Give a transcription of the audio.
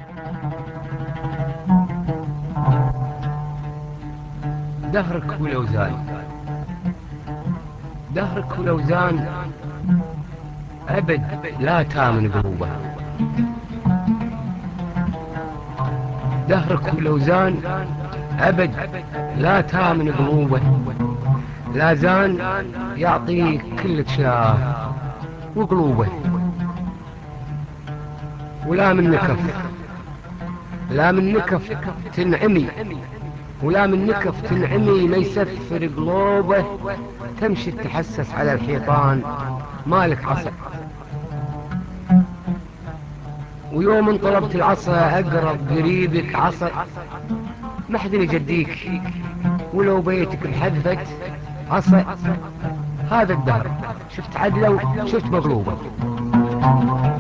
دهرك ولو زان، دهرك ولو زان أبد لا تامن قلوبه. دهرك ولو زان أبد لا تامن قلوبه. لا زان يعطيك كل شاه وقلوبه. ولا من نكف، لا من نكف تنعمي، ولا من نكف تنعمي ما يسفر قلوبه. تمشي تتحسس على الحيطان مالك عصا، ويوم ان طلبت العصا اقرب قريبك عصا. ما حد يجديك ولو بيتك انحذفت عصا. هذا الدهر شفت عدله وشفت مقلوبه.